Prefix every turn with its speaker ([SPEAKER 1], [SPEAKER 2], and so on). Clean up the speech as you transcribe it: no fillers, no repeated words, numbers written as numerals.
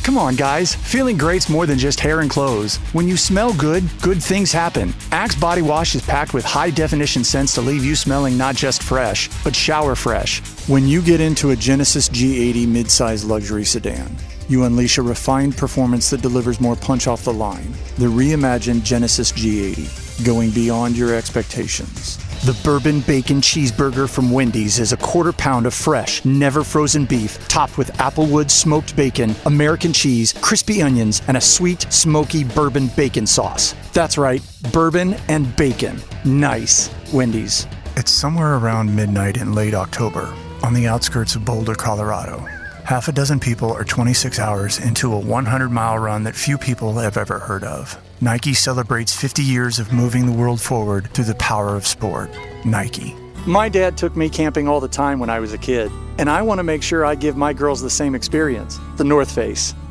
[SPEAKER 1] Come on, guys. Feeling great's more than just hair and clothes. When you smell good, good things happen. Axe Body Wash is packed with high-definition scents to leave you smelling not just fresh, but shower fresh. When you get into a Genesis G80 midsize luxury sedan, you unleash a refined performance that delivers more punch off the line. The reimagined Genesis G80, going beyond your expectations. The Bourbon Bacon Cheeseburger from Wendy's is a quarter pound of fresh, never frozen beef, topped with Applewood smoked bacon, American cheese, crispy onions, and a sweet, smoky bourbon bacon sauce. That's right, bourbon and bacon. Nice. Wendy's. It's somewhere around midnight in late October, on the outskirts of Boulder, Colorado. Half a dozen people are 26 hours into a 100-mile run that few people have ever heard of. Nike celebrates 50 years of moving the world forward through the power of sport. Nike. My dad took me camping all the time when I was a kid, and I want to make sure I give my girls the same experience. The North Face.